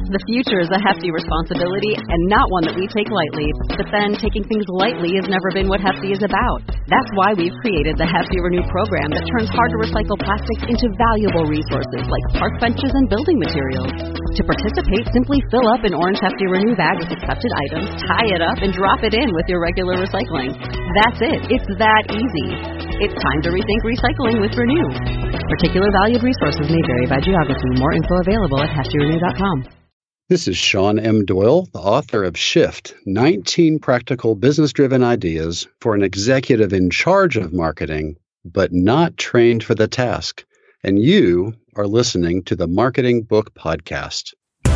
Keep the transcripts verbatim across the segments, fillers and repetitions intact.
The future is a hefty responsibility and not one that we take lightly. But then, taking things lightly has never been what Hefty is about. That's why we've created the Hefty Renew program that turns hard-to-recycle plastics into valuable resources like park benches and building materials. To participate, simply fill up an orange Hefty Renew bag with accepted items, tie it up, and drop it in with your regular recycling. That's it. It's that easy. It's time to rethink recycling with Renew. Particular valued resources may vary by geography. More info available at hefty renew dot com. This is Sean M. Doyle, the author of Shift, nineteen Practical Business-Driven Ideas for an Executive in Charge of Marketing, but Not Trained for the Task. And you are listening to the Marketing Book Podcast.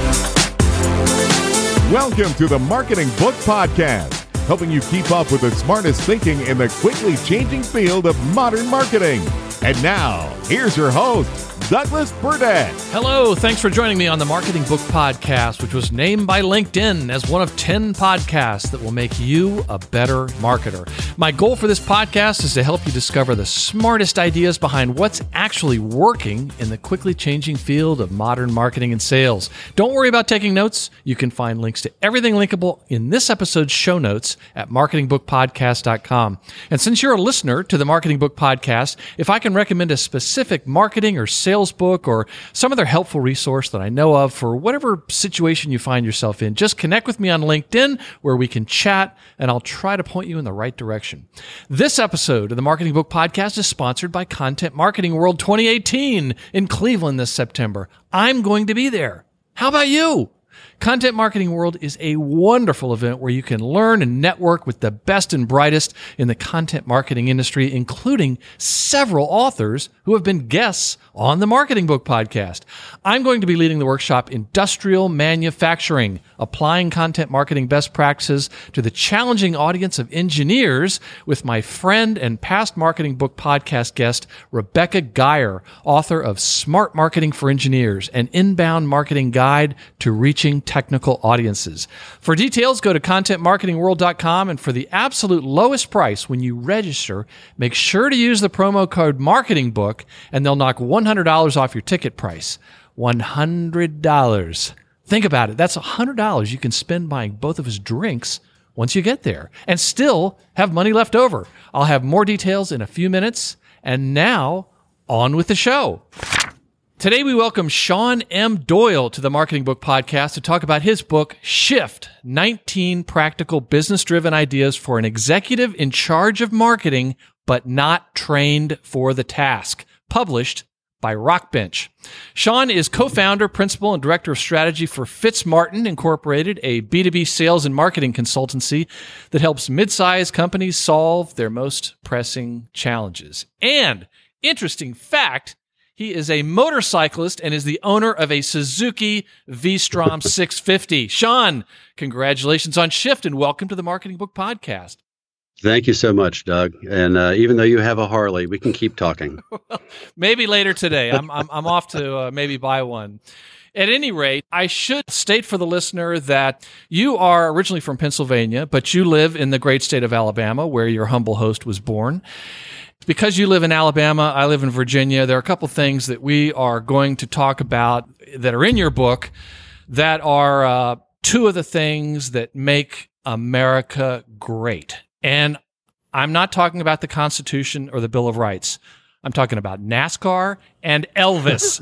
Welcome to the Marketing Book Podcast, helping you keep up with the smartest thinking in the quickly changing field of modern marketing. And now, here's your host, Douglas Burdett. Hello, thanks for joining me on the Marketing Book Podcast, which was named by LinkedIn as one of ten podcasts that will make you a better marketer. My goal for this podcast is to help you discover the smartest ideas behind what's actually working in the quickly changing field of modern marketing and sales. Don't worry about taking notes. You can find links to everything linkable in this episode's show notes at marketing book podcast dot com. And since you're a listener to the Marketing Book Podcast, if I can recommend a specific marketing or sales book or some other helpful resource that I know of for whatever situation you find yourself in, just connect with me on LinkedIn where we can chat and I'll try to point you in the right direction. This episode of the Marketing Book Podcast is sponsored by Content Marketing World twenty eighteen in Cleveland this September. I'm going to be there. How about you? Content Marketing World is a wonderful event where you can learn and network with the best and brightest in the content marketing industry, including several authors who have been guests on the Marketing Book Podcast. I'm going to be leading the workshop Industrial Manufacturing, Applying Content Marketing Best Practices to the Challenging Audience of Engineers with my friend and past Marketing Book Podcast guest, Rebecca Geyer, author of Smart Marketing for Engineers, an inbound marketing guide to reaching technical audiences. For details, go to content marketing world dot com, and for the absolute lowest price when you register, make sure to use the promo code MARKETINGBOOK, and they'll knock one hundred dollars off your ticket price. one hundred dollars. Think about it. That's one hundred dollars you can spend buying both of his drinks once you get there and still have money left over. I'll have more details in a few minutes. And now, on with the show. Today, we welcome Sean M. Doyle to the Marketing Book Podcast to talk about his book, Shift, nineteen Practical Business-Driven Ideas for an Executive in Charge of Marketing, but Not Trained for the Task, published by Rockbench. Sean is co-founder, principal, and director of strategy for Fitzmartin Incorporated, a B two B sales and marketing consultancy that helps mid-sized companies solve their most pressing challenges. And, interesting fact, he is a motorcyclist and is the owner of a Suzuki V-Strom six fifty. Sean, congratulations on Shift and welcome to the Marketing Book Podcast. Thank you so much, Doug. And uh, even though you have a Harley, we can keep talking. Well, maybe later today. I'm I'm, I'm off to uh, maybe buy one. At any rate, I should state for the listener that you are originally from Pennsylvania, but you live in the great state of Alabama, where your humble host was born. Because you live in Alabama, I live in Virginia, there are a couple things that we are going to talk about that are in your book that are uh, two of the things that make America great. And I'm not talking about the Constitution or the Bill of Rights. I'm talking about NASCAR and Elvis.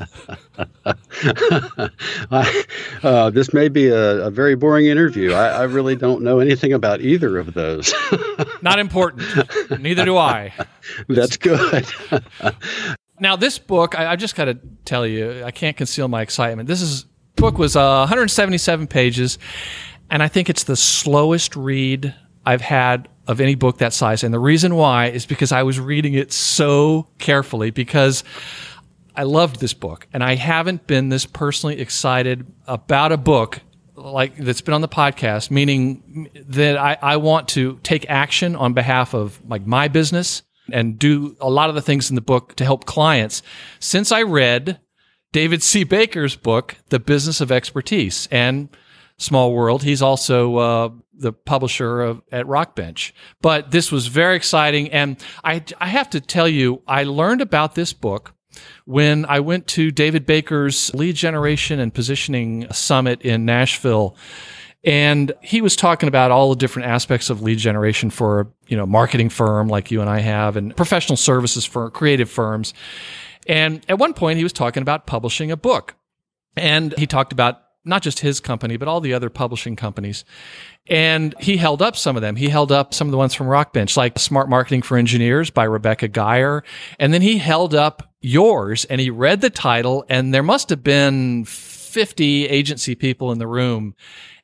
I, uh, this may be a, a very boring interview. I, I really don't know anything about either of those. Not important. Neither do I. That's good. Now, this book, I, I just got to tell you, I can't conceal my excitement. This is book was uh, one hundred seventy-seven pages, and I think it's the slowest read I've had of any book that size. And the reason why is because I was reading it so carefully because I loved this book. And I haven't been this personally excited about a book like that's been on the podcast, meaning that I, I want to take action on behalf of like my business and do a lot of the things in the book to help clients since I read David C. Baker's book, The Business of Expertise. And small world, he's also uh, the publisher of, at Rockbench. But this was very exciting. And I, I have to tell you, I learned about this book when I went to David Baker's Lead Generation and Positioning Summit in Nashville. And he was talking about all the different aspects of lead generation for, you know, marketing firm like you and I have, and professional services for creative firms. And at one point, he was talking about publishing a book. And he talked about not just his company, but all the other publishing companies. And he held up some of them. He held up some of the ones from Rockbench, like Smart Marketing for Engineers by Rebecca Geyer. And then he held up yours, and he read the title, and there must have been fifty agency people in the room.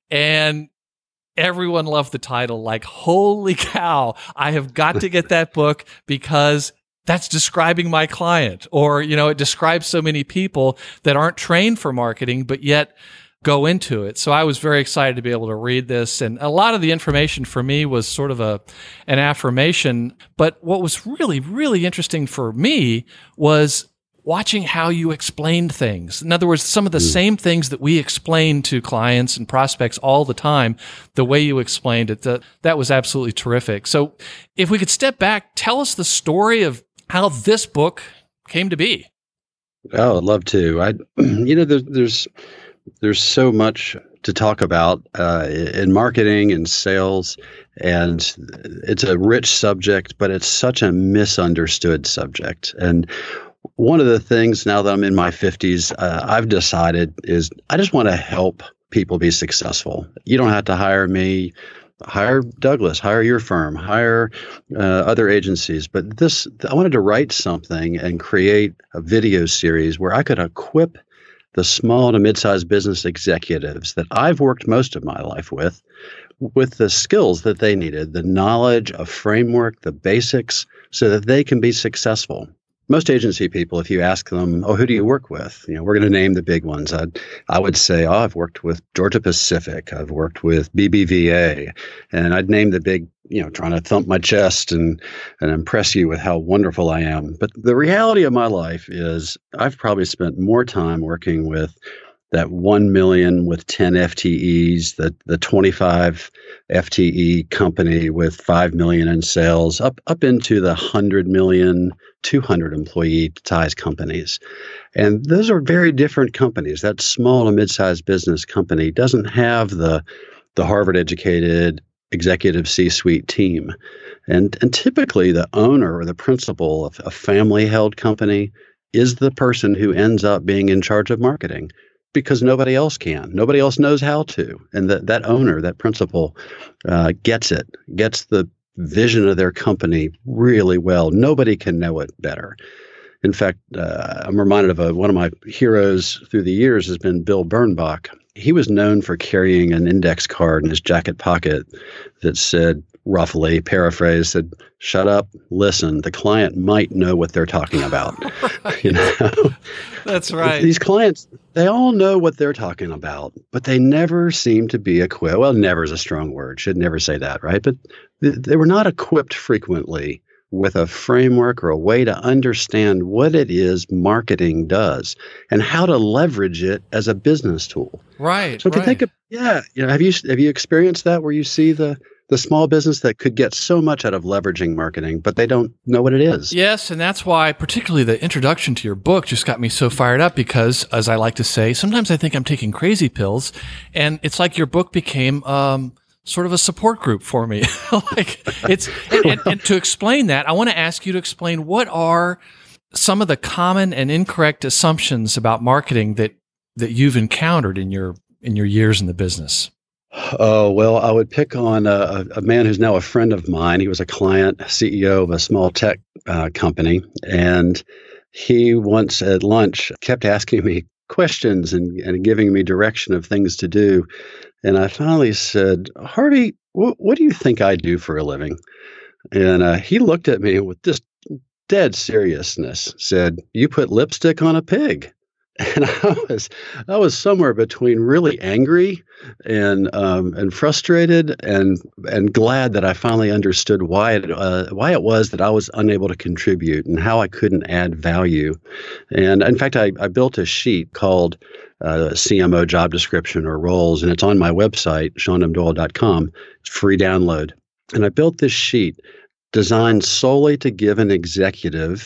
And everyone loved the title. Like, holy cow, I have got to get that book because that's describing my client. Or, you know, it describes so many people that aren't trained for marketing, but yet go into it. So I was very excited to be able to read this. And a lot of the information for me was sort of a an affirmation. But what was really, really interesting for me was watching how you explained things. In other words, some of the mm. same things that we explain to clients and prospects all the time, the way you explained it, that, that was absolutely terrific. So if we could step back, tell us the story of how this book came to be. Oh, I'd love to. I, you know, there's, there's, there's so much to talk about uh, in marketing and sales, and it's a rich subject, but it's such a misunderstood subject. And one of the things now that I'm in my fifties, uh, I've decided is I just want to help people be successful. You don't have to hire me. Hire Douglas, hire your firm, hire uh, other agencies. But this, I wanted to write something and create a video series where I could equip the small to mid-sized business executives that I've worked most of my life with, with the skills that they needed, the knowledge, a framework, the basics, so that they can be successful. Most agency people, if you ask them, oh, who do you work with? You know, we're going to name the big ones. I'd, I would say, oh, I've worked with Georgia Pacific. I've worked with B B V A. And I'd name the big, you know, trying to thump my chest and, and impress you with how wonderful I am. But the reality of my life is I've probably spent more time working with that one million with ten F T Es, the, the twenty-five F T E company with five million in sales, up, up into the one hundred million, two hundred employee size companies. And those are very different companies. That small to mid-sized business company doesn't have the, the Harvard-educated executive C-suite team. And, and typically the owner or the principal of a family-held company is the person who ends up being in charge of marketing, because nobody else can. Nobody else knows how to. And that that owner, that principal, uh, gets it, gets the vision of their company really well. Nobody can know it better. In fact, uh, I'm reminded of a, one of my heroes through the years has been Bill Bernbach. He was known for carrying an index card in his jacket pocket that said, roughly paraphrased, said, shut up, listen, the client might know what they're talking about. Right. You know? That's right. These clients, they all know what they're talking about, but they never seem to be equipped. Well, never is a strong word. Should never say that, right? But th- they were not equipped frequently with a framework or a way to understand what it is marketing does and how to leverage it as a business tool. Right. So if right. you think of, yeah, you know, have you have you experienced that where you see the the small business that could get so much out of leveraging marketing, but they don't know what it is? Yes, and that's why particularly the introduction to your book just got me so fired up because, as I like to say, sometimes I think I'm taking crazy pills, and it's like your book became um, sort of a support group for me. like it's and, and, and to explain that, I want to ask you to explain what are some of the common and incorrect assumptions about marketing that that you've encountered in your in your years in the business. Oh, well, I would pick on a, a man who's now a friend of mine. He was a client, C E O of a small tech uh, company, and he once at lunch kept asking me questions and, and giving me direction of things to do. And I finally said, Harvey, wh- what do you think I do for a living? And uh, he looked at me with just dead seriousness, said, you put lipstick on a pig. And I was, I was somewhere between really angry and um, and frustrated and and glad that I finally understood why it uh, why it was that I was unable to contribute and how I couldn't add value. And in fact, I, I built a sheet called uh, C M O job description or roles, and it's on my website, sean m doyle dot com. It's free download. And I built this sheet designed solely to give an executive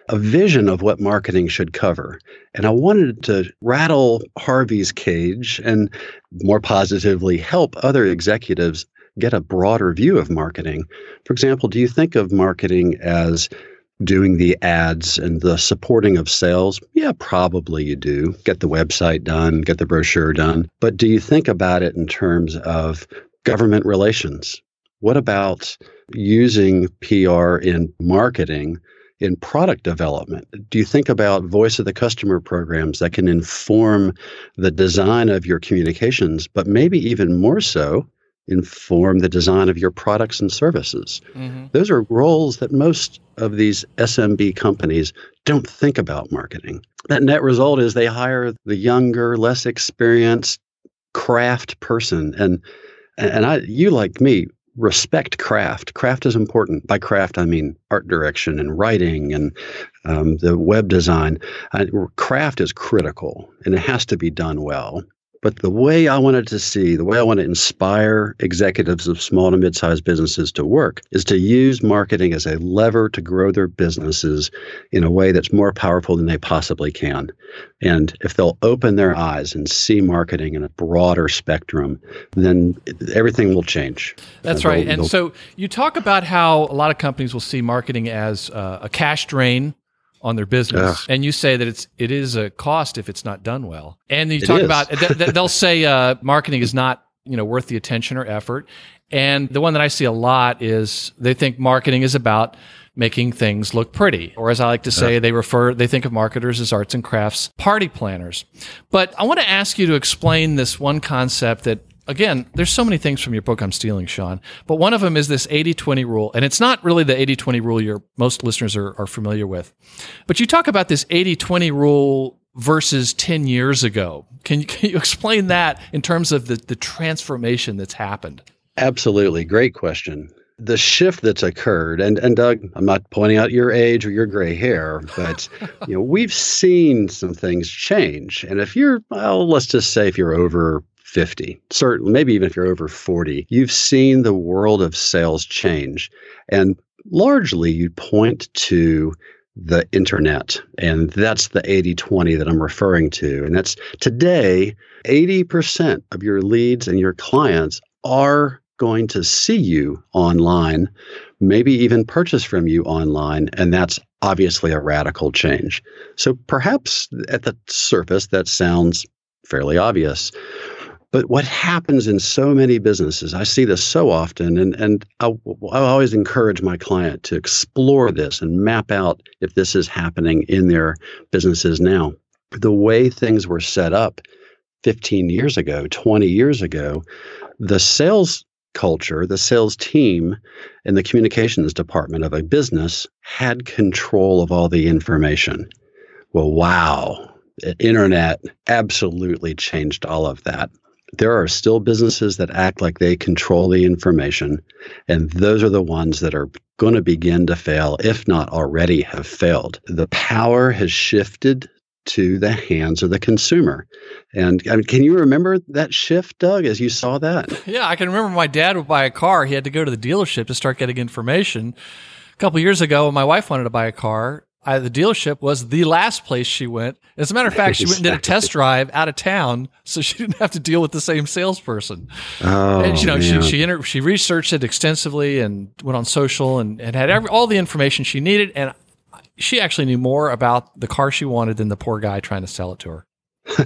a vision of what marketing should cover. And I wanted to rattle Harvey's cage and more positively help other executives get a broader view of marketing. For example, do you think of marketing as doing the ads and the supporting of sales? Yeah, probably you do. Get the website done, get the brochure done. But do you think about it in terms of government relations? What about using P R in marketing, in product development? Do you think about voice of the customer programs that can inform the design of your communications, but maybe even more so, inform the design of your products and services? Mm-hmm. Those are roles that most of these S M B companies don't think about marketing. That net result is they hire the younger, less experienced craft person. And and I, you like me, respect craft. Craft is important. By craft, I mean art direction and writing and um, the web design. Uh, craft is critical, and it has to be done well. But the way I wanted to see, the way I want to inspire executives of small to mid-sized businesses to work is to use marketing as a lever to grow their businesses in a way that's more powerful than they possibly can. And if they'll open their eyes and see marketing in a broader spectrum, then everything will change. That's and right. they'll, and they'll, so you talk about how a lot of companies will see marketing as uh, a cash drain on their business, uh, and you say that it's it is a cost if it's not done well. And you talk about th- th- they'll say uh, marketing is not you know worth the attention or effort. And the one that I see a lot is they think marketing is about making things look pretty, or as I like to say, uh, they refer they think of marketers as arts and crafts party planners. But I want to ask you to explain this one concept that. Again, there's so many things from your book I'm stealing, Sean, but one of them is this eighty twenty rule, and it's not really the eighty twenty rule your most listeners are, are familiar with. But you talk about this eighty twenty rule versus ten years ago. Can you, can you explain that in terms of the, the transformation that's happened? Absolutely. Great question. The shift that's occurred, and, and Doug, I'm not pointing out your age or your gray hair, but you know we've seen some things change. And if you're, well, let's just say if you're over fifty, certainly, maybe even if you're over forty, you've seen the world of sales change. And largely you point to the internet. And that's the eighty twenty that I'm referring to. And that's today, eighty percent of your leads and your clients are going to see you online, maybe even purchase from you online. And that's obviously a radical change. So perhaps at the surface, that sounds fairly obvious. But what happens in so many businesses, I see this so often, and, and I, I always encourage my client to explore this and map out if this is happening in their businesses now. The way things were set up fifteen years ago, twenty years ago, the sales culture, the sales team, and the communications department of a business had control of all the information. Well, wow, the internet absolutely changed all of that. There are still businesses that act like they control the information, and those are the ones that are going to begin to fail, if not already have failed. The power has shifted to the hands of the consumer. And I mean, can you remember that shift, Doug, as you saw that? Yeah, I can remember my dad would buy a car. He had to go to the dealership to start getting information. A couple of years ago, when my wife wanted to buy a car, I, the dealership was the last place she went. As a matter of fact, she went and did a test drive out of town, so she didn't have to deal with the same salesperson. Oh, and, you know, man. she she, inter- she researched it extensively and went on social and, and had every, all the information she needed. And she actually knew more about the car she wanted than the poor guy trying to sell it to her.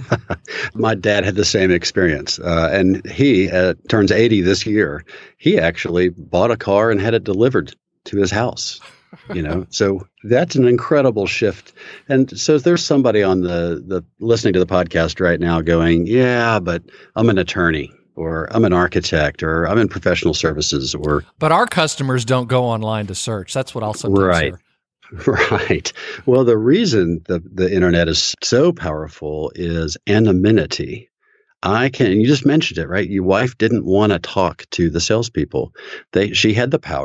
My dad had the same experience, uh, and he uh, turns eighty this year. He actually bought a car and had it delivered to his house. You know, so that's an incredible shift. And so if there's somebody on the, the listening to the podcast right now going, yeah, but I'm an attorney, or I'm an architect, or I'm in professional services, or but our customers don't go online to search. That's what I'll sometimes right. hear. Right. Well, the reason the, the internet is so powerful is anonymity. I can, you just mentioned it, right? Your wife didn't want to talk to the salespeople. They, she had the power,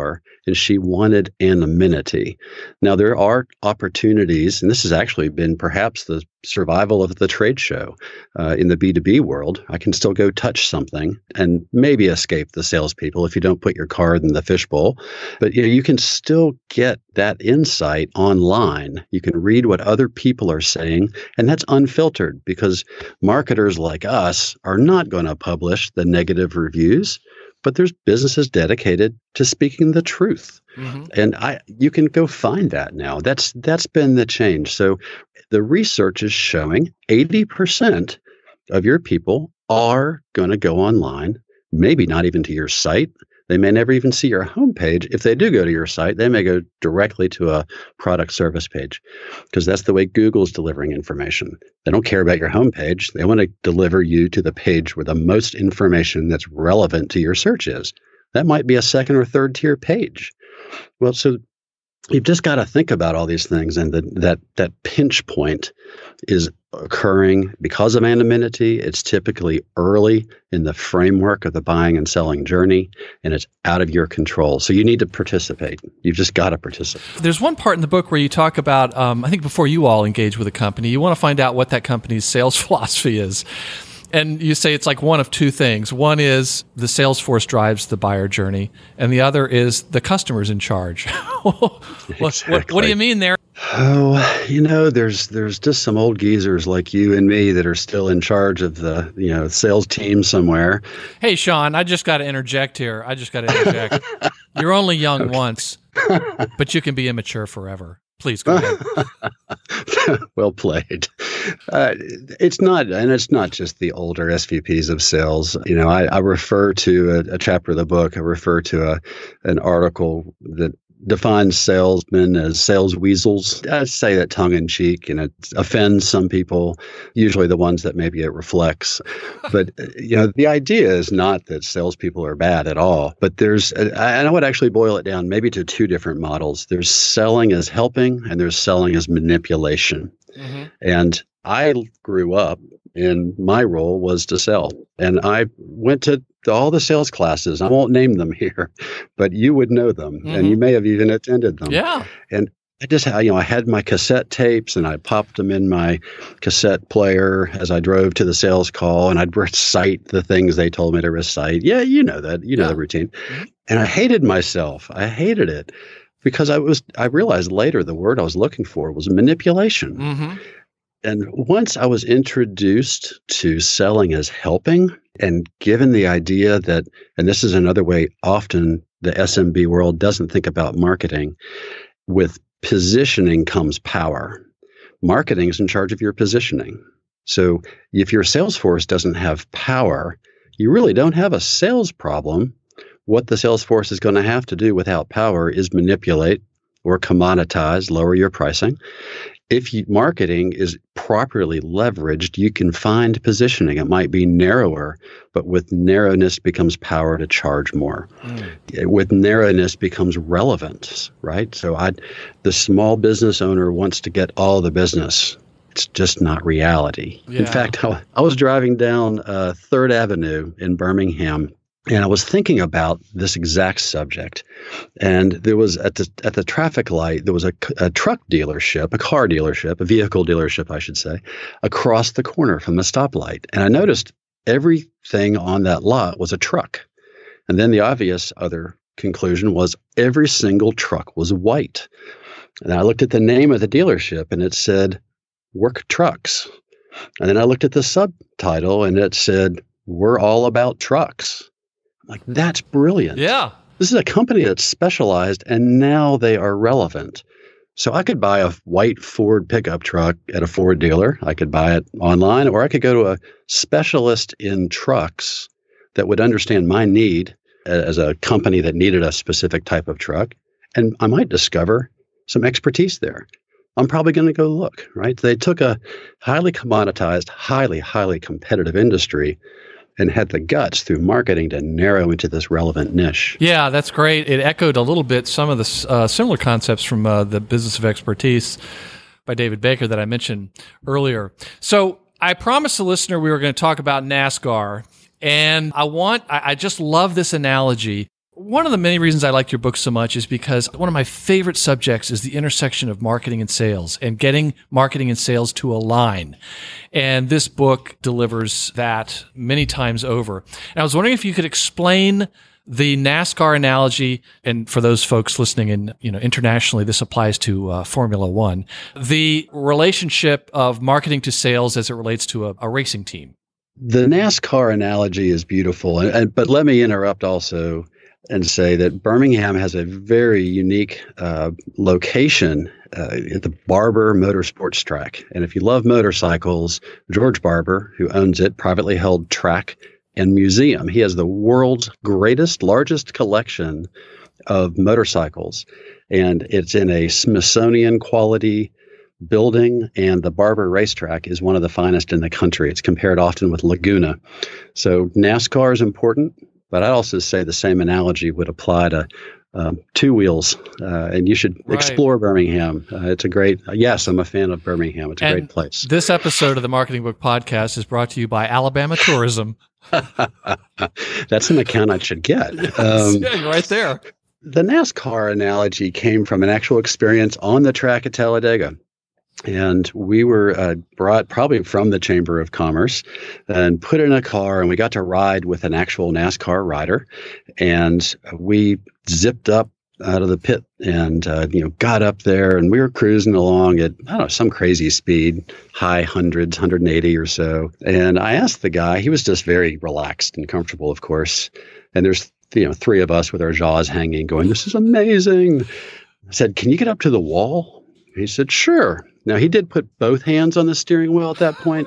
and she wanted anonymity. Now, there are opportunities, and this has actually been perhaps the survival of the trade show uh, in the B two B world. I can still go touch something and maybe escape the salespeople if you don't put your card in the fishbowl. But you know, you can still get that insight online. You can read what other people are saying, and that's unfiltered because marketers like us are not going to publish the negative reviews, but there's businesses dedicated to speaking the truth. Mm-hmm. And I you can go find that now. That's that's been the change. So the research is showing eighty percent of your people are going to go online, maybe not even to your site. They may never even see your homepage. If they do go to your site, they may go directly to a product service page because that's the way Google's delivering information. They don't care about your homepage. They want to deliver you to the page where the most information that's relevant to your search is. That might be a second or third tier page. Well, so you've just got to think about all these things, and the, that that pinch point is occurring because of anonymity. It's typically early in the framework of the buying and selling journey, and it's out of your control. So you need to participate. You've just got to participate. There's one part in the book where you talk about, um, I think before you all engage with a company, you want to find out what that company's sales philosophy is. And you say it's like one of two things. One is the sales force drives the buyer journey, and the other is the customer's in charge. what, Exactly. what, what do you mean there? Oh, you know, there's there's just some old geezers like you and me that are still in charge of the, you know, sales team somewhere. Hey, Sean, I just got to interject here. I just got to interject. You're only young okay. once, but you can be immature forever. Please go ahead. Well played. Uh, it's not, and it's not just the older S V Ps of sales. You know, I, I refer to a, a chapter of the book. I refer to a an article that defines salesmen as sales weasels. I say that tongue in cheek, and it offends some people, usually the ones that maybe it reflects. But, you know, the idea is not that salespeople are bad at all, but there's, and I would actually boil it down maybe to two different models. There's selling as helping, and there's selling as manipulation. Mm-hmm. And I grew up, and my role was to sell. And I went to all the sales classes. I won't name them here, but you would know them, mm-hmm. and you may have even attended them. Yeah. And I just, you know, I had my cassette tapes, and I popped them in my cassette player as I drove to the sales call, and I'd recite the things they told me to recite. Yeah, you know that. You know yeah. the routine. Mm-hmm. And I hated myself. I hated it because I was. I realized later the word I was looking for was manipulation. Mm-hmm. And once I was introduced to selling as helping, and given the idea that, and this is another way often the S M B world doesn't think about marketing, with positioning comes power. Marketing is in charge of your positioning. So if your sales force doesn't have power, you really don't have a sales problem. What the sales force is going to have to do without power is manipulate or commoditize, lower your pricing. If you, marketing is properly leveraged, you can find positioning. It might be narrower, but with narrowness becomes power to charge more. Mm. With narrowness becomes relevance, right? So I, the small business owner wants to get all the business. It's just not reality. Yeah. In fact, I, I was driving down uh, Third Avenue in Birmingham, and I was thinking about this exact subject. And there was at the at the traffic light, there was a, a truck dealership, a car dealership, a vehicle dealership, I should say, across the corner from the stoplight. And I noticed everything on that lot was a truck. And then the obvious other conclusion was every single truck was white. And I looked at the name of the dealership, and it said, Work Trucks. And then I looked at the subtitle, and it said, We're all about trucks. Like, that's brilliant. Yeah. This is a company that's specialized, and now they are relevant. So I could buy a white Ford pickup truck at a Ford dealer. I could buy it online, or I could go to a specialist in trucks that would understand my need as a company that needed a specific type of truck. And I might discover some expertise there. I'm probably going to go look, right? They took a highly commoditized, highly, highly competitive industry and had the guts through marketing to narrow into this relevant niche. Yeah, that's great. It echoed a little bit some of the uh, similar concepts from uh, the Business of Expertise by David Baker that I mentioned earlier. So I promised the listener we were going to talk about NASCAR, and I want, I, I just love this analogy. One of the many reasons I like your book so much is because one of my favorite subjects is the intersection of marketing and sales and getting marketing and sales to align. And this book delivers that many times over. And I was wondering if you could explain the NASCAR analogy, and for those folks listening in, you know, internationally, this applies to uh, Formula One, the relationship of marketing to sales as it relates to a, a racing team. The NASCAR analogy is beautiful, and, and, but let me interrupt also and say that Birmingham has a very unique uh, location uh, at the Barber Motorsports Track. And if you love motorcycles, George Barber, who owns it, privately held track and museum. He has the world's greatest, largest collection of motorcycles. And it's in a Smithsonian quality building, and the Barber Racetrack is one of the finest in the country. It's compared often with Laguna. So NASCAR is important. But I'd also say the same analogy would apply to um, two wheels, uh, and you should right. explore Birmingham. Uh, it's a great, uh, yes, I'm a fan of Birmingham. It's a and great place. This episode of the Marketing Book Podcast is brought to you by Alabama Tourism. That's an account I should get. Um, yeah, right there. The NASCAR analogy came from an actual experience on the track at Talladega. And we were uh, brought probably from the Chamber of Commerce and put in a car, and we got to ride with an actual NASCAR rider. And we zipped up out of the pit and, uh, you know, got up there, and we were cruising along at, I don't know, some crazy speed, high hundreds, one hundred eighty or so. And I asked the guy, he was just very relaxed and comfortable, of course. And there's, you know, three of us with our jaws hanging going, this is amazing. I said, can you get up to the wall? He said, sure. Now, he did put both hands on the steering wheel at that point,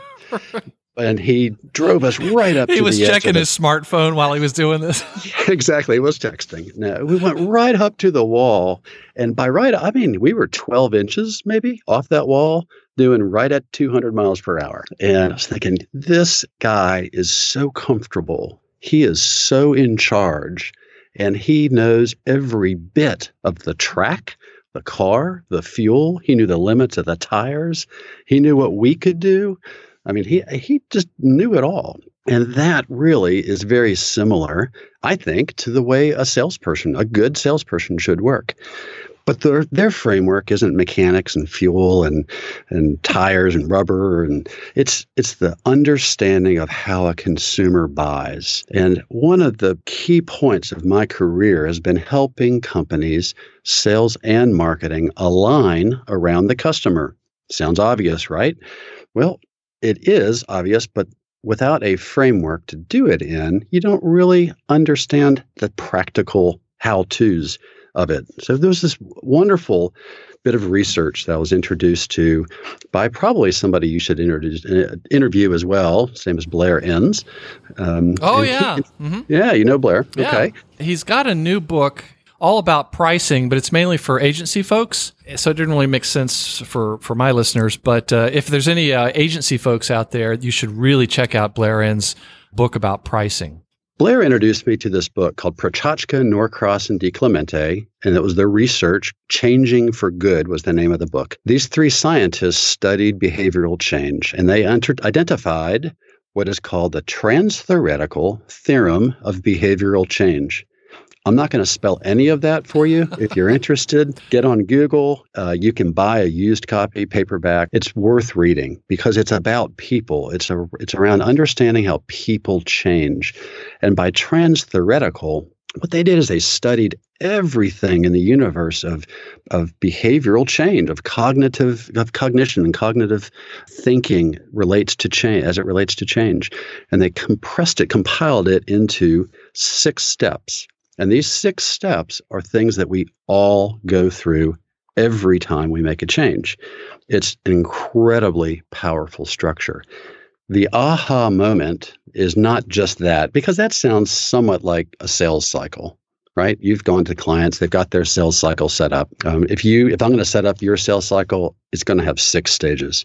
and he drove us right up he to the edge. He was checking of his smartphone while he was doing this. Exactly. He was texting. No, we went right up to the wall, and by right, I mean, we were twelve inches maybe off that wall, doing right at two hundred miles per hour. And I was thinking, this guy is so comfortable. He is so in charge, and he knows every bit of the track, the car, the fuel. He knew the limits of the tires. He knew what we could do. I mean, he he just knew it all. And that really is very similar, I think, to the way a salesperson, a good salesperson should work. But their their framework isn't mechanics and fuel and and tires and rubber, and it's it's the understanding of how a consumer buys. And one of the key points of my career has been helping companies, sales and marketing, align around the customer. Sounds obvious, right? Well, it is obvious, but without a framework to do it in, you don't really understand the practical how-tos of it. So there was this wonderful bit of research that I was introduced to by probably somebody you should introduce, uh, interview as well, same as Blair Enns. Um, oh, yeah. He, mm-hmm. Yeah, you know Blair. Yeah. Okay. He's got a new book all about pricing, but it's mainly for agency folks. So it didn't really make sense for, for my listeners. But uh, if there's any uh, agency folks out there, you should really check out Blair Enns' book about pricing. Blair introduced me to this book called Prochaska, Norcross, and DiClemente, and it was their research. Changing for Good was the name of the book. These three scientists studied behavioral change, and they enter- identified what is called the trans-theoretical theorem of behavioral change. I'm not going to spell any of that for you. If you're interested, get on Google. Uh, you can buy a used copy, paperback. It's worth reading because it's about people. It's a, it's around understanding how people change. And by trans-theoretical, what they did is they studied everything in the universe of, of behavioral change, of cognitive, of cognition and cognitive thinking relates to change, as it relates to change. And they compressed it, compiled it into six steps. And these six steps are things that we all go through every time we make a change. It's an incredibly powerful structure. The aha moment is not just that, because that sounds somewhat like a sales cycle, right? You've gone to clients, they've got their sales cycle set up. Um, if you, if I'm going to set up your sales cycle, it's going to have six stages.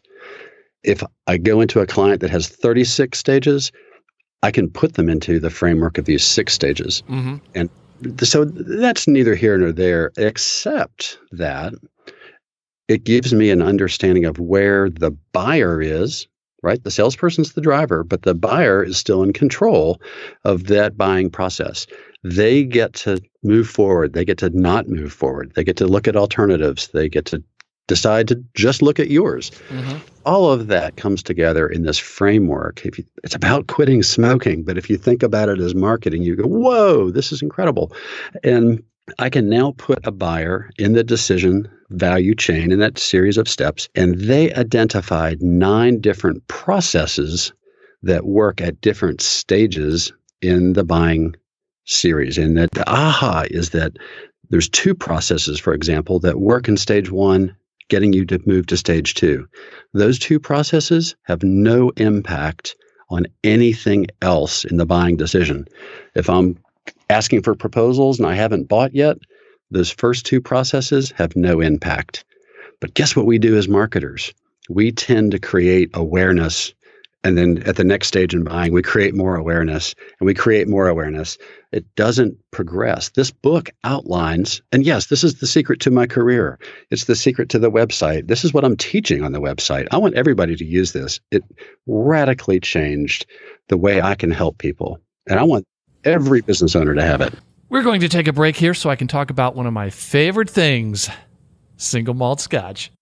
If I go into a client that has thirty-six stages, I can put them into the framework of these six stages. Mm-hmm. And so that's neither here nor there, except that it gives me an understanding of where the buyer is right? The salesperson's the driver, but the buyer is still in control of that buying process. They get to move forward. They get to not move forward. They get to look at alternatives. They get to decide to just look at yours. Mm-hmm. All of that comes together in this framework. If you, it's about quitting smoking, but if you think about it as marketing, you go, whoa, this is incredible. And I can now put a buyer in the decision value chain in that series of steps, and they identified nine different processes that work at different stages in the buying series. And that the aha is that there's two processes, for example, that work in stage one, getting you to move to stage two. Those two processes have no impact on anything else in the buying decision. If I'm asking for proposals and I haven't bought yet, those first two processes have no impact. But guess what we do as marketers? We tend to create awareness. And then at the next stage in buying, we create more awareness and we create more awareness. It doesn't progress. This book outlines, and yes, this is the secret to my career. It's the secret to the website. This is what I'm teaching on the website. I want everybody to use this. It radically changed the way I can help people. And I want every business owner to have it. We're going to take a break here so I can talk about one of my favorite things, single malt scotch.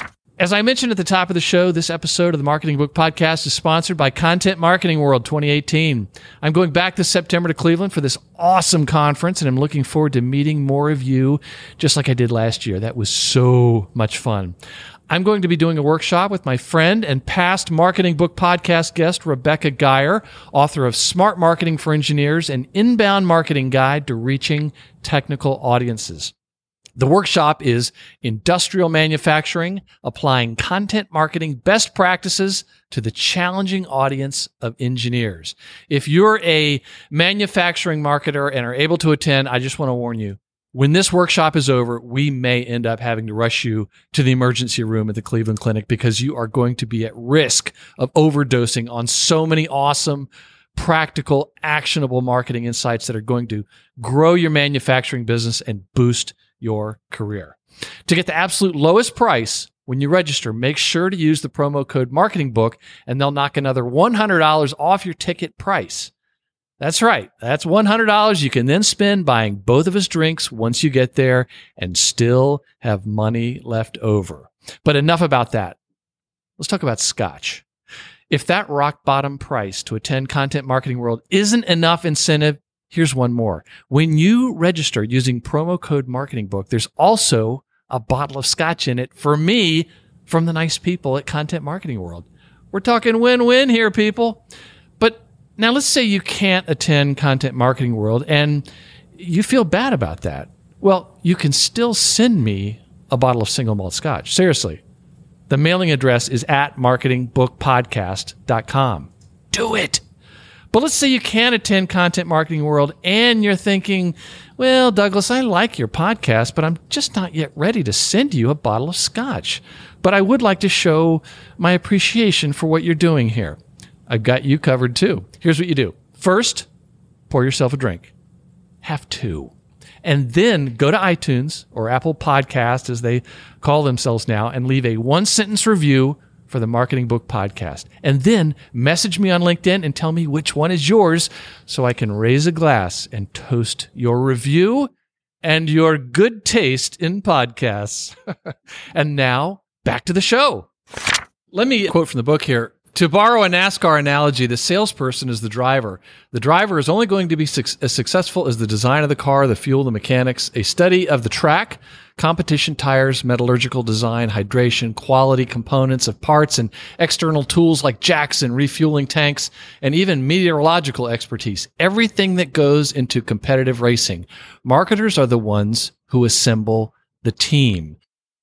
As I mentioned at the top of the show, this episode of the Marketing Book Podcast is sponsored by Content Marketing World twenty eighteen. I'm going back this September to Cleveland for this awesome conference, and I'm looking forward to meeting more of you just like I did last year. That was so much fun. I'm going to be doing a workshop with my friend and past Marketing Book Podcast guest, Rebecca Geyer, author of Smart Marketing for Engineers, an inbound marketing guide to reaching technical audiences. The workshop is Industrial Manufacturing, applying content marketing best practices to the challenging audience of engineers. If you're a manufacturing marketer and are able to attend, I just want to warn you, when this workshop is over, we may end up having to rush you to the emergency room at the Cleveland Clinic because you are going to be at risk of overdosing on so many awesome, practical, actionable marketing insights that are going to grow your manufacturing business and boost your career. To get the absolute lowest price when you register, make sure to use the promo code MarketingBook, and they'll knock another one hundred dollars off your ticket price. That's right. That's one hundred dollars you can then spend buying both of us drinks once you get there and still have money left over. But enough about that. Let's talk about scotch. If that rock bottom price to attend Content Marketing World isn't enough incentive, here's one more. When you register using promo code MarketingBook, there's also a bottle of scotch in it for me from the nice people at Content Marketing World. We're talking win-win here, people. But now let's say you can't attend Content Marketing World and you feel bad about that. Well, you can still send me a bottle of single malt scotch. Seriously. The mailing address is at marketing book podcast dot com. Do it. But let's say you can attend Content Marketing World and you're thinking, well, Douglas, I like your podcast, but I'm just not yet ready to send you a bottle of scotch. But I would like to show my appreciation for what you're doing here. I've got you covered too. Here's what you do. First, pour yourself a drink. Have two. And then go to iTunes or Apple Podcast, as they call themselves now, and leave a one-sentence review for the Marketing Book Podcast. And then message me on LinkedIn and tell me which one is yours so I can raise a glass and toast your review and your good taste in podcasts. And now, back to the show. Let me quote from the book here. To borrow a NASCAR analogy, the salesperson is the driver. The driver is only going to be su- as successful as the design of the car, the fuel, the mechanics. A study of the track, competition tires, metallurgical design, hydration, quality components of parts, and external tools like jacks and refueling tanks, and even meteorological expertise. Everything that goes into competitive racing. Marketers are the ones who assemble the team.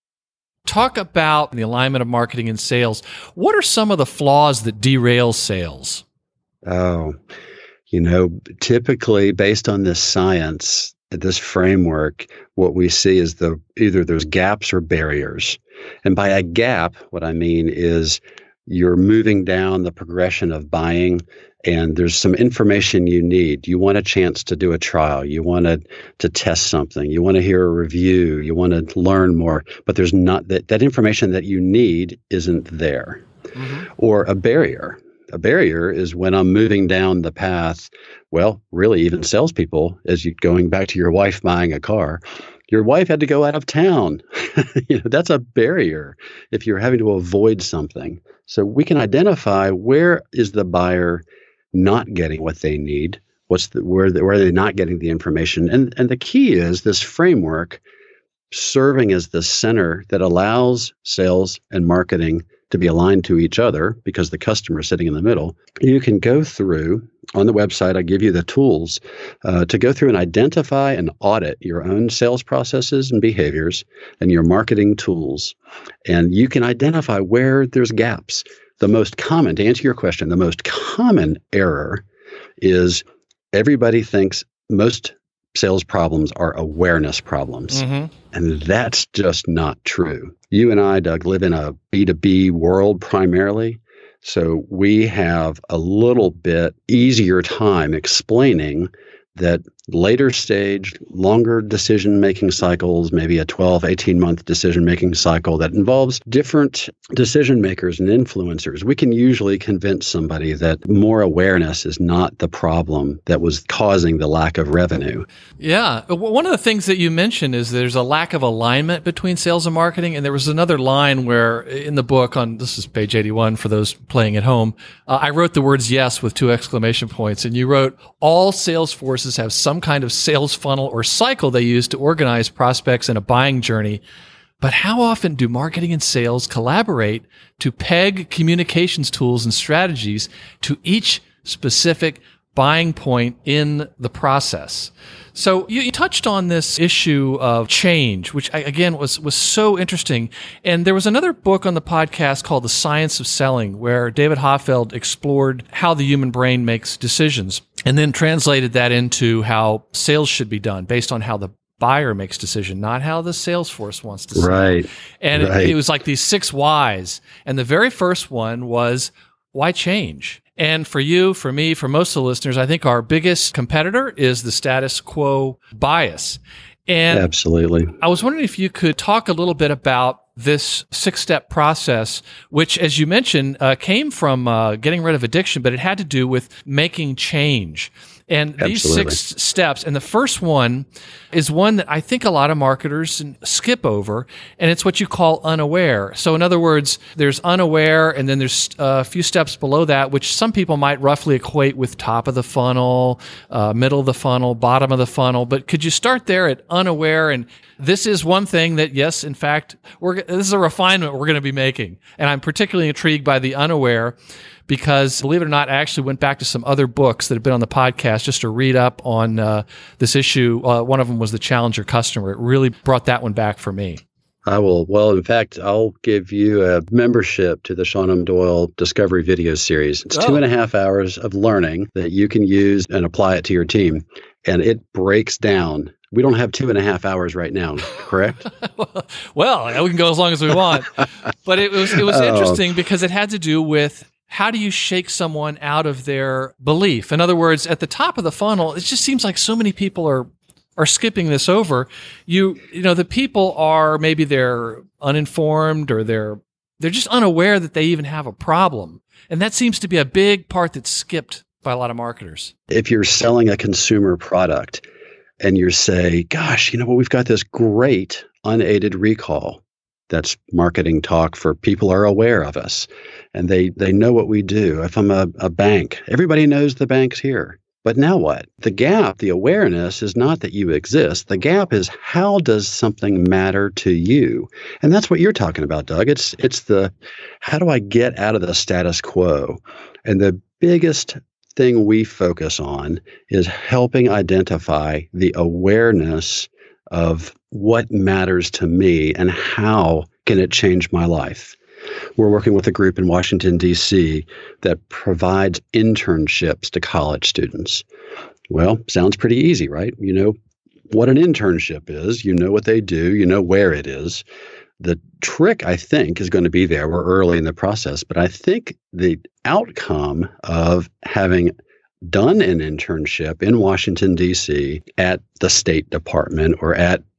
Talk about the alignment of marketing and sales. What are some of the flaws that derail sales? Oh, you know, typically based on this science, this framework, what we see is the either there's gaps or barriers. And by a gap, what I mean is you're moving down the progression of buying and there's some information you need. You want a chance to do a trial. You want to, to test something. You want to hear a review. You want to learn more, but there's not that, that information that you need isn't there. mm-hmm. or a barrier. A barrier is when I'm moving down the path. Well, really, even salespeople, as you going back to your wife buying a car, your wife had to go out of town. You know, that's a barrier if you're having to avoid something. So we can identify where is the buyer not getting what they need. What's the where where are they not getting the information? And and the key is this framework serving as the center that allows sales and marketing to be aligned to each other because the customer is sitting in the middle. You can go through on the website. I give you the tools uh, to go through and identify and audit your own sales processes and behaviors and your marketing tools. And you can identify where there's gaps. The most common, to answer your question, the most common error is everybody thinks most sales problems are awareness problems. Mm-hmm. And that's just not true. You and I, Doug, live in a B two B world primarily. So we have a little bit easier time explaining that later stage, longer decision-making cycles, maybe a twelve, eighteen-month decision-making cycle that involves different decision-makers and influencers. We can usually convince somebody that more awareness is not the problem that was causing the lack of revenue. Yeah. One of the things that you mentioned is there's a lack of alignment between sales and marketing. And there was another line where in the book on, this is page eighty-one for those playing at home, uh, I wrote the words yes with two exclamation points. And you wrote, all sales forces have some kind of sales funnel or cycle they use to organize prospects in a buying journey. But how often do marketing and sales collaborate to peg communications tools and strategies to each specific buying point in the process? So you, you touched on this issue of change, which again was was so interesting. And there was another book on the podcast called The Science of Selling, where David Hoffeld explored how the human brain makes decisions and then translated that into how sales should be done based on how the buyer makes decision, not how the sales force wants to sell. Right. And right. It, it was like these six whys. And the very first one was, why change? And for you, for me, for most of the listeners, I think our biggest competitor is the status quo bias. And absolutely. I was wondering if you could talk a little bit about this six-step process, which, as you mentioned, uh, came from uh, getting rid of addiction, but it had to do with making change. And these Absolutely. six steps, and the first one is one that I think a lot of marketers skip over, and it's what you call unaware. So in other words, there's unaware, and then there's a few steps below that, which some people might roughly equate with top of the funnel, uh, middle of the funnel, bottom of the funnel. But could you start there at unaware? And this is one thing that, yes, in fact, we're, this is a refinement we're going to be making. And I'm particularly intrigued by the unaware, because believe it or not, I actually went back to some other books that have been on the podcast just to read up on uh, this issue. Uh, one of them was The Challenger Customer. It really brought that one back for me. I will. Well, in fact, I'll give you a membership to the Sean M. Doyle Discovery Video Series. It's oh. two and a half hours of learning that you can use and apply it to your team. And it breaks down. We don't have two and a half hours right now, correct? Well, we can go as long as we want. But it was it was oh. interesting because it had to do with how do you shake someone out of their belief? In other words, at the top of the funnel, it just seems like so many people are are skipping this over. You you know, the people are maybe they're uninformed or they're they're just unaware that they even have a problem. And that seems to be a big part that's skipped by a lot of marketers. If you're selling a consumer product and you say, gosh, you know what, we've got this great unaided recall. That's marketing talk for people are aware of us and they they know what we do. If I'm a, a bank, everybody knows the bank's here. But now what? The gap, the awareness is not that you exist. The gap is how does something matter to you? And that's what you're talking about, Doug. It's it's the how do I get out of the status quo? And the biggest thing we focus on is helping identify the awareness of what matters to me and how can it change my life. We're working with a group in Washington, D C that provides internships to college students. Well, sounds pretty easy, right? You know what an internship is. You know what they do. You know where it is. The trick, I think, is going to be there. We're early in the process, but I think the outcome of having done an internship in Washington, D C at the State Department or at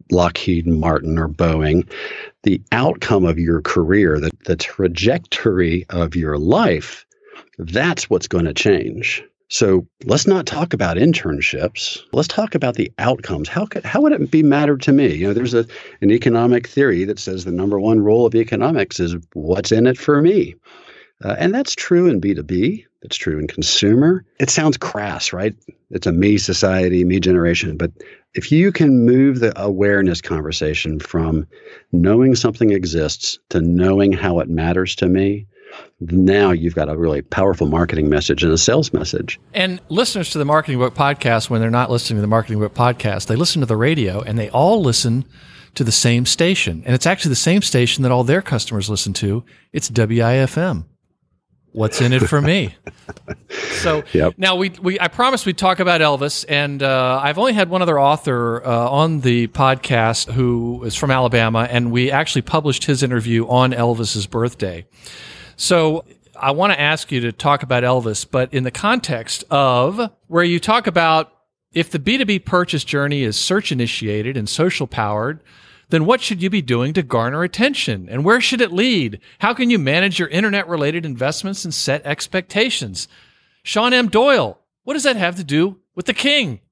Lockheed Martin or Boeing. The outcome of your career, the, the trajectory of your life, that's what's going to change. So let's not talk about internships. Let's talk about the outcomes. How could, how would it be matter to me? You know, there's a an economic theory that says the number one rule of economics is what's in it for me. Uh, and that's true in B two B. That's true in consumer. It sounds crass, right? It's a me society, me generation. But if you can move the awareness conversation from knowing something exists to knowing how it matters to me, now you've got a really powerful marketing message and a sales message. And listeners to the Marketing Book Podcast, when they're not listening to the Marketing Book Podcast, they listen to the radio and they all listen to the same station. And it's actually the same station that all their customers listen to. It's W I F M. What's in it for me? So yep. now we, we I promised we'd talk about Elvis, and uh, I've only had one other author uh, on the podcast who is from Alabama, and we actually published his interview on Elvis's birthday. So I want to ask you to talk about Elvis, but in the context of where you talk about if the B two B purchase journey is search initiated and social powered, then what should you be doing to garner attention? And where should it lead? How can you manage your internet-related investments and set expectations? Sean M. Doyle, what does that have to do with the king?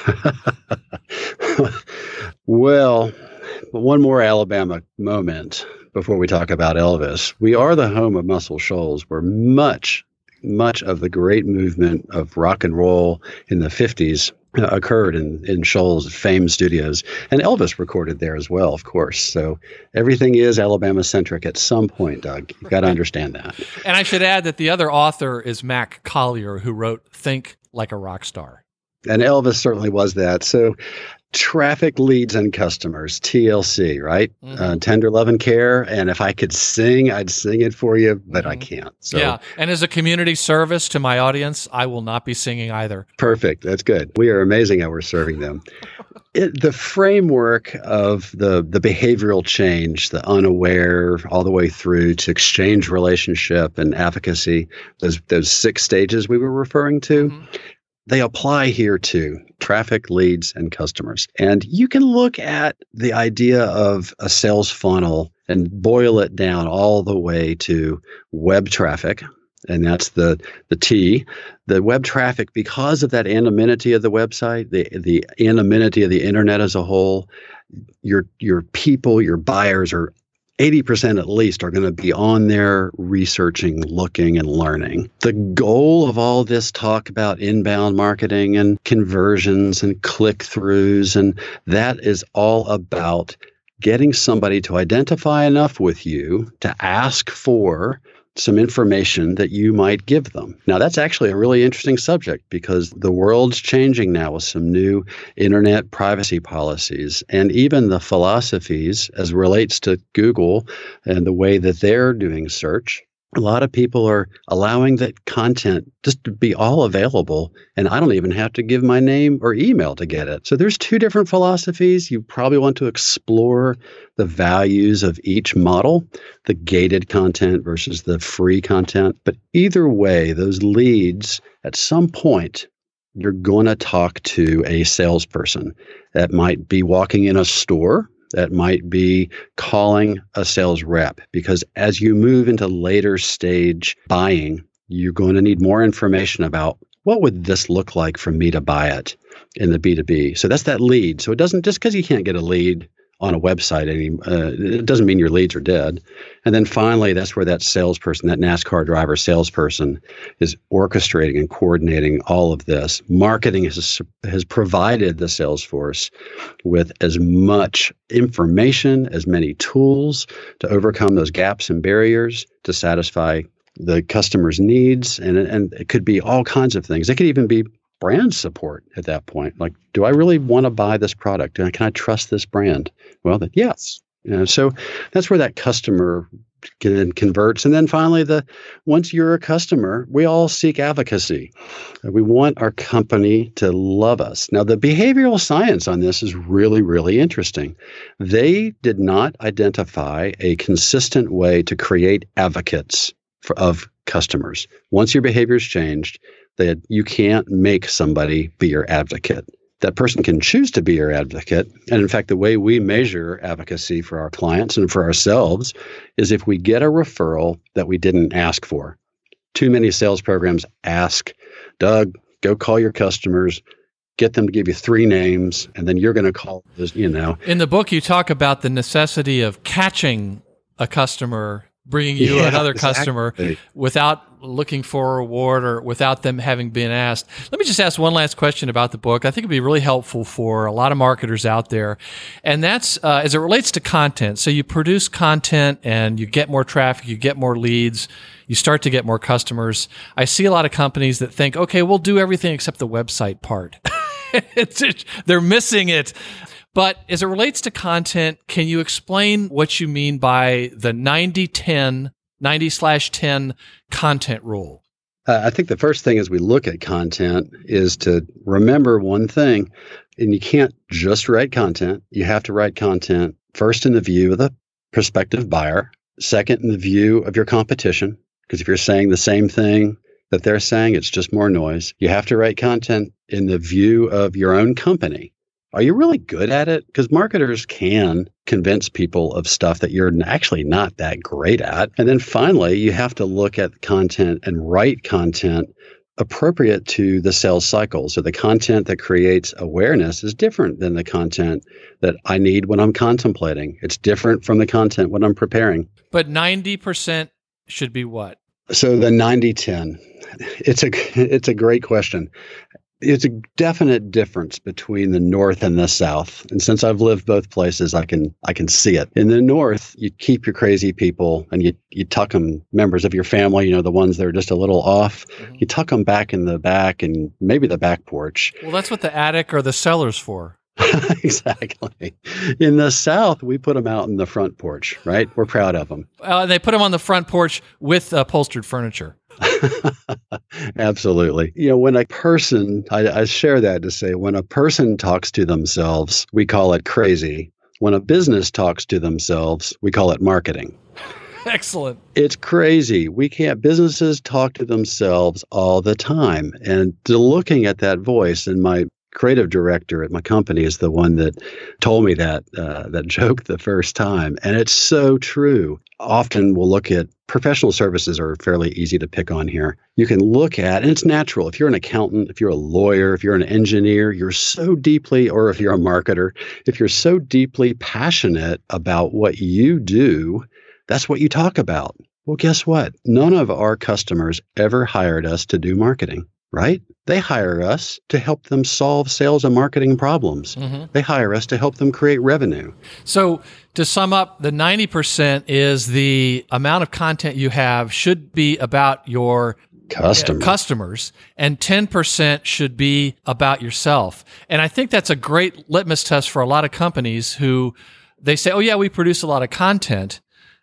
Well, one more Alabama moment before we talk about Elvis. We are the home of Muscle Shoals, where much, much of the great movement of rock and roll in the fifties Uh, occurred in, in Shoals Fame Studios. And Elvis recorded there as well, of course. So everything is Alabama-centric at some point, Doug. You've got to understand that. And I should add that the other author is Mac Collier, who wrote Think Like a Rock Star. And Elvis certainly was that. So traffic, leads, and customers, T L C, right? Mm-hmm. Uh, tender love and care. And if I could sing, I'd sing it for you, but mm-hmm. I can't. So. Yeah. And as a community service to my audience, I will not be singing either. Perfect. That's good. We are amazing how we're serving them. It, the framework of the, the behavioral change, the unaware, all the way through to exchange relationship and advocacy, those, those six stages we were referring to, mm-hmm. they apply here too. Traffic, leads, and customers. And you can look at the idea of a sales funnel and boil it down all the way to web traffic. And that's the, the T. The web traffic, because of that anonymity of the website, the, the anonymity of the internet as a whole, your, your people, your buyers are eighty percent at least are going to be on there researching, looking, and learning. The goal of all this talk about inbound marketing and conversions and click-throughs, and that is all about getting somebody to identify enough with you to ask for some information that you might give them. Now, that's actually a really interesting subject because the world's changing now with some new internet privacy policies and even the philosophies as relates to Google and the way that they're doing search. A lot of people are allowing that content just to be all available, and I don't even have to give my name or email to get it. So there's two different philosophies. You probably want to explore the values of each model, the gated content versus the free content. But either way, those leads, at some point, you're going to talk to a salesperson that might be walking in a store. That might be calling a sales rep, because as you move into later stage buying, you're going to need more information about what would this look like for me to buy it in the B two B. So that's that lead. So it doesn't, just because you can't get a lead on a website, any, uh, it doesn't mean your leads are dead. And then finally, that's where that salesperson, that NASCAR driver salesperson, is orchestrating and coordinating all of this. Marketing has, has provided the sales force with as much information, as many tools to overcome those gaps and barriers to satisfy the customer's needs. And, and it could be all kinds of things. It could even be brand support at that point. Like, do I really want to buy this product? Can I trust this brand? Well, that yes. You know, so that's where that customer can, converts. And then finally, the once you're a customer, we all seek advocacy. We want our company to love us. Now, the behavioral science on this is really, really interesting. They did not identify a consistent way to create advocates for, of customers. Once your behavior's changed, that you can't make somebody be your advocate. That person can choose to be your advocate. And in fact, the way we measure advocacy for our clients and for ourselves is if we get a referral that we didn't ask for. Too many sales programs ask, Doug, go call your customers, get them to give you three names, and then you're going to call this, you know. In the book, you talk about the necessity of catching a customer, bringing you yeah, another exactly. customer without looking for a reward or without them having been asked. Let me just ask one last question about the book. I think it'd be really helpful for a lot of marketers out there. And that's uh, as it relates to content. So you produce content and you get more traffic, you get more leads, you start to get more customers. I see a lot of companies that think, okay, we'll do everything except the website part. it's, it, they're missing it. But as it relates to content, can you explain what you mean by the ninety ten, ninety slash ten content rule? Uh, I think the first thing as we look at content is to remember one thing, and you can't just write content. You have to write content first in the view of the prospective buyer, second in the view of your competition, because if you're saying the same thing that they're saying, it's just more noise. You have to write content in the view of your own company. Are you really good at it? Because marketers can convince people of stuff that you're actually not that great at. And then finally, you have to look at content and write content appropriate to the sales cycle. So the content that creates awareness is different than the content that I need when I'm contemplating. It's different from the content when I'm preparing. But ninety percent should be what? So the ninety ten. It's a it's a great question. It's a definite difference between the North and the South. And since I've lived both places, I can I can see it. In the North, you keep your crazy people and you, you tuck them, members of your family, you know, the ones that are just a little off. Mm-hmm. You tuck them back in the back and maybe the back porch. Well, that's what the attic or the cellar's for. Exactly. In the South, we put them out in the front porch, right? We're proud of them. Uh, they put them on the front porch with upholstered furniture. Absolutely. You know, when a person, I, I share that to say, when a person talks to themselves, we call it crazy. When a business talks to themselves, we call it marketing. Excellent. It's crazy. We can't, businesses talk to themselves all the time. And to looking at that voice, and my creative director at my company is the one that told me that uh, that joke the first time. And it's so true. Often we'll look at professional services are fairly easy to pick on here. You can look at, and it's natural. If you're an accountant, if you're a lawyer, if you're an engineer, you're so deeply, or if you're a marketer, if you're so deeply passionate about what you do, that's what you talk about. Well, guess what? None of our customers ever hired us to do marketing. Right? They hire us to help them solve sales and marketing problems. Mm-hmm. They hire us to help them create revenue. So to sum up, the ninety percent is the amount of content you have should be about your Customer. uh, customers, and ten percent should be about yourself. And I think that's a great litmus test for a lot of companies who they say, oh yeah, we produce a lot of content,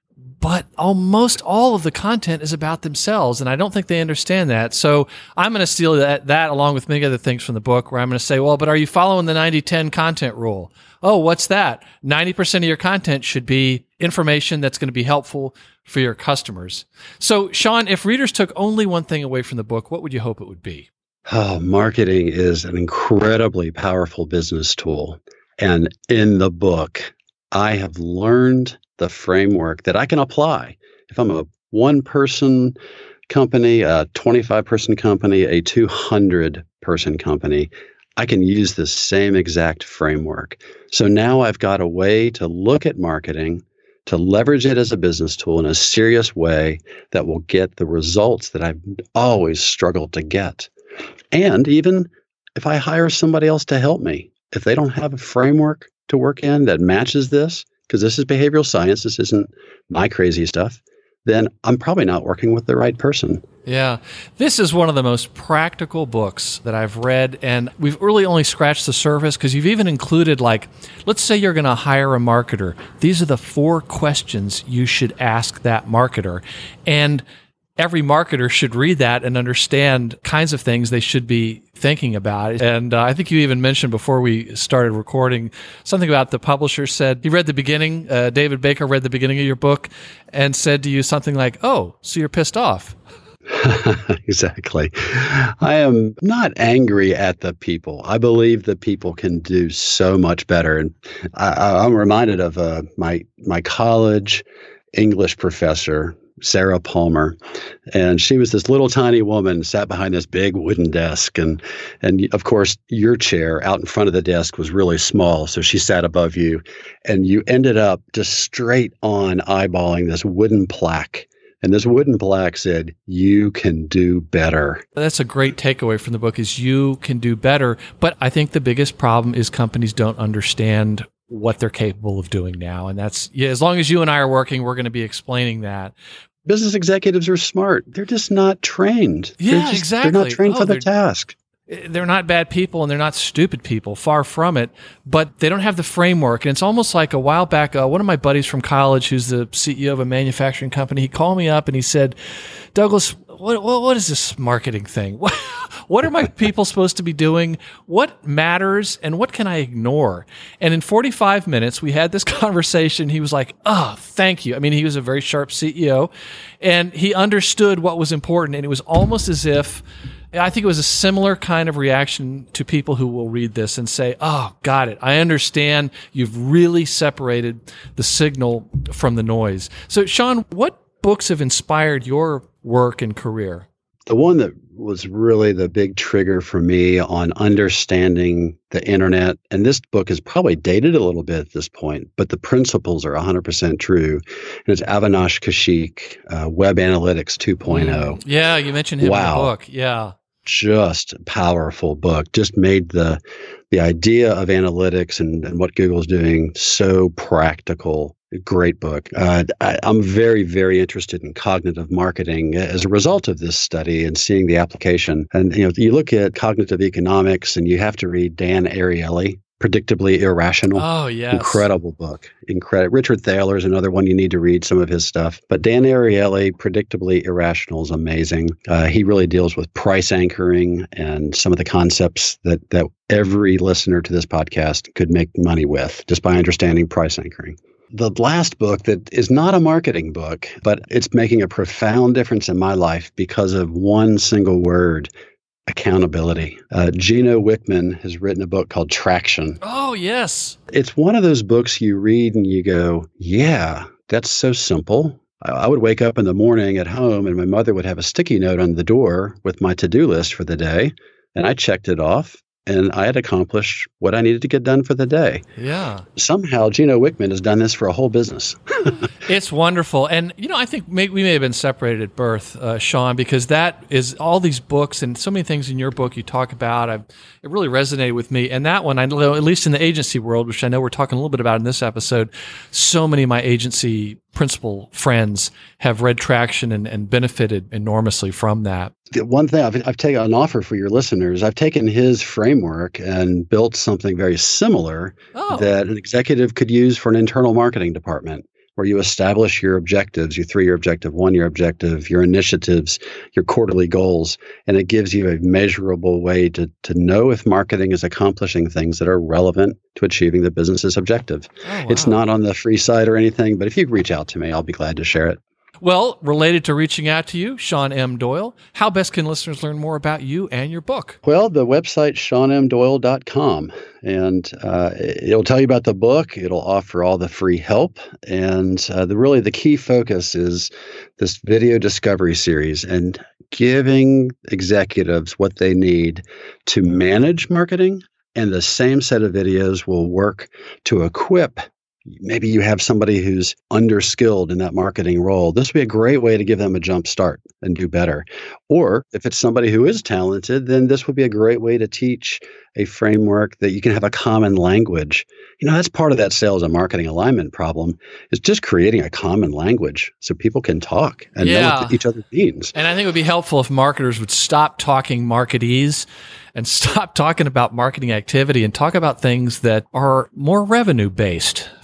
but almost all of the content is about themselves, and I don't think they understand that. So I'm going to steal that, that along with many other things from the book, where I'm going to say, well, but are you following the ninety ten content rule? Oh, what's that? ninety percent of your content should be information that's going to be helpful for your customers. So, Sean, if readers took only one thing away from the book, what would you hope it would be? Oh, marketing is an incredibly powerful business tool. And in the book, I have learned the framework that I can apply. If I'm a one-person company, a twenty-five-person company, a two hundred person company, I can use the same exact framework. So now I've got a way to look at marketing, to leverage it as a business tool in a serious way that will get the results that I've always struggled to get. And even if I hire somebody else to help me, if they don't have a framework to work in that matches this, because this is behavioral science, this isn't my crazy stuff, then I'm probably not working with the right person. Yeah. This is one of the most practical books that I've read, and we've really only scratched the surface, because you've even included, like, let's say you're going to hire a marketer. These are the four questions you should ask that marketer. And every marketer should read that and understand kinds of things they should be thinking about. And uh, I think you even mentioned before we started recording something about the publisher said, he read the beginning, uh, David Baker read the beginning of your book and said to you something like, oh, so you're pissed off. Exactly. I am not angry at the people. I believe that people can do so much better. And I, I'm reminded of uh, my my college English professor, Sarah Palmer, and she was this little tiny woman, sat behind this big wooden desk, and and of course your chair out in front of the desk was really small, so she sat above you, and you ended up just straight on eyeballing this wooden plaque. And this wooden plaque said, "You can do better." That's a great takeaway from the book, is you can do better. But I think the biggest problem is companies don't understand what they're capable of doing now. And that's, yeah, as long as you and I are working, we're going to be explaining that. Business executives are smart. They're just not trained. Yeah, they're just, exactly. They're not trained oh, for the task. They're not bad people and they're not stupid people, far from it, but they don't have the framework. And it's almost like a while back, uh, one of my buddies from college, who's the C E O of a manufacturing company, he called me up and he said, "Douglas, what what, what is this marketing thing? What, what are my people supposed to be doing? What matters and what can I ignore?" And in forty-five minutes, we had this conversation. He was like, "Oh, thank you." I mean, he was a very sharp C E O and he understood what was important. And it was almost as if, I think it was a similar kind of reaction to people who will read this and say, "Oh, got it. I understand. You've really separated the signal from the noise." So, Sean, what books have inspired your work and career? The one that was really the big trigger for me on understanding the internet, and this book is probably dated a little bit at this point, but the principles are one hundred percent true. And it's Avinash Kaushik, uh, Web Analytics two point oh. Mm. Yeah, you mentioned him wow. in the book. Yeah. Just a powerful book. Just made the the idea of analytics and, and what Google's doing so practical. Great book. Uh, I, I'm very, very interested in cognitive marketing as a result of this study and seeing the application. And you know, you look at cognitive economics, and you have to read Dan Ariely, Predictably Irrational. Oh, yes. Incredible book. Incredible. Richard Thaler is another one you need to read some of his stuff. But Dan Ariely, Predictably Irrational, is amazing. Uh, he really deals with price anchoring and some of the concepts that, that every listener to this podcast could make money with just by understanding price anchoring. The last book that is not a marketing book, but it's making a profound difference in my life because of one single word: accountability. Uh, Gino Wickman has written a book called Traction. Oh, yes. It's one of those books you read and you go, yeah, that's so simple. I, I would wake up in the morning at home and my mother would have a sticky note on the door with my to-do list for the day, and I checked it off. And I had accomplished what I needed to get done for the day. Yeah. Somehow, Gino Wickman has done this for a whole business. It's wonderful. And, you know, I think may, we may have been separated at birth, uh, Sean, because that is all these books and so many things in your book you talk about. I've, it really resonated with me. And that one, I know, at least in the agency world, which I know we're talking a little bit about in this episode, so many of my agency principal friends have read Traction and, and benefited enormously from that. The one thing I've, I've taken an offer for your listeners. I've taken his framework and built something very similar oh. that an executive could use for an internal marketing department, where you establish your objectives, your three-year objective, one-year objective, your initiatives, your quarterly goals, and it gives you a measurable way to, to know if marketing is accomplishing things that are relevant to achieving the business's objective. Oh, wow. It's not on the free side or anything, but if you reach out to me, I'll be glad to share it. Well, related to reaching out to you, Sean M. Doyle, how best can listeners learn more about you and your book? Well, the website, sean m doyle dot com, and uh, it'll tell you about the book. It'll offer all the free help, and uh, the really the key focus is this video discovery series and giving executives what they need to manage marketing, and the same set of videos will work to equip. Maybe you have somebody who's underskilled in that marketing role. This would be a great way to give them a jump start and do better. Or if it's somebody who is talented, then this would be a great way to teach a framework that you can have a common language. You know, that's part of that sales and marketing alignment problem, is just creating a common language so people can talk and yeah. know what each other means. And I think it would be helpful if marketers would stop talking marketese and stop talking about marketing activity and talk about things that are more revenue based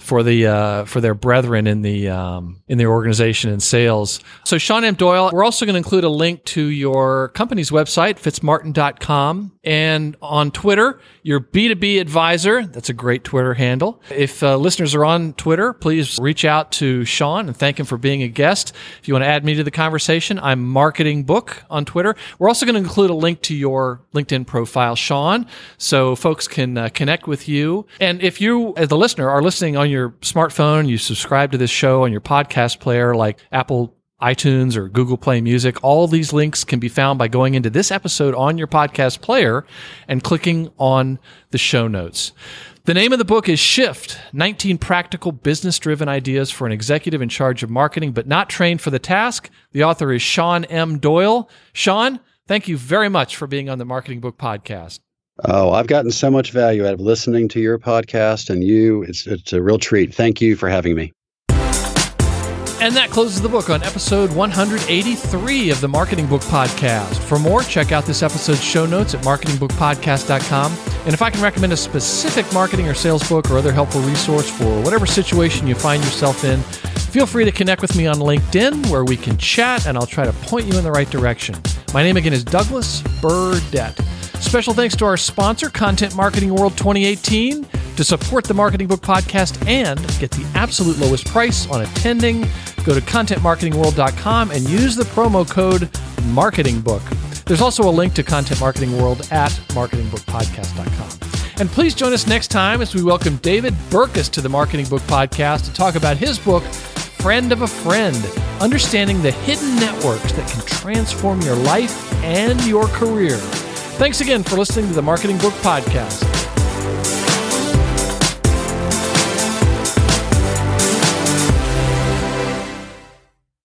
for the uh, for their brethren in the um, in their organization and sales. So Sean M. Doyle, we're also going to include a link to your company's website, fitzmartin dot com, and on Twitter, your B two B advisor. That's a great Twitter handle. If uh, listeners are on Twitter, please reach out to Sean and thank him for being a guest. If you want to add me to the conversation, I'm Marketing Book on Twitter. We're also going to include a link to your LinkedIn profile, Sean, so folks can uh, connect with you. And if you, as the listener, are listening on your smartphone, you subscribe to this show on your podcast player like Apple iTunes or Google Play Music, all these links can be found by going into this episode on your podcast player and clicking on the show notes. The name of the book is Shift, nineteen Practical Business-Driven Ideas for an Executive in Charge of Marketing, but Not Trained for the Task. The author is Sean M. Doyle. Sean, thank you very much for being on the Marketing Book Podcast. Oh, I've gotten so much value out of listening to your podcast, and you, it's, it's a real treat. Thank you for having me. And that closes the book on episode one eighty-three of the Marketing Book Podcast. For more, check out this episode's show notes at marketing book podcast dot com. And if I can recommend a specific marketing or sales book or other helpful resource for whatever situation you find yourself in, feel free to connect with me on LinkedIn, where we can chat and I'll try to point you in the right direction. My name again is Douglas Burdett. Special thanks to our sponsor, Content Marketing World twenty eighteen. To support the Marketing Book Podcast and get the absolute lowest price on attending, go to content marketing world dot com and use the promo code MARKETINGBOOK. There's also a link to Content Marketing World at marketing book podcast dot com. And please join us next time as we welcome David Burkus to the Marketing Book Podcast to talk about his book, Friend of a Friend, Understanding the Hidden Networks that can transform your life and your career. Thanks again for listening to the Marketing Book Podcast.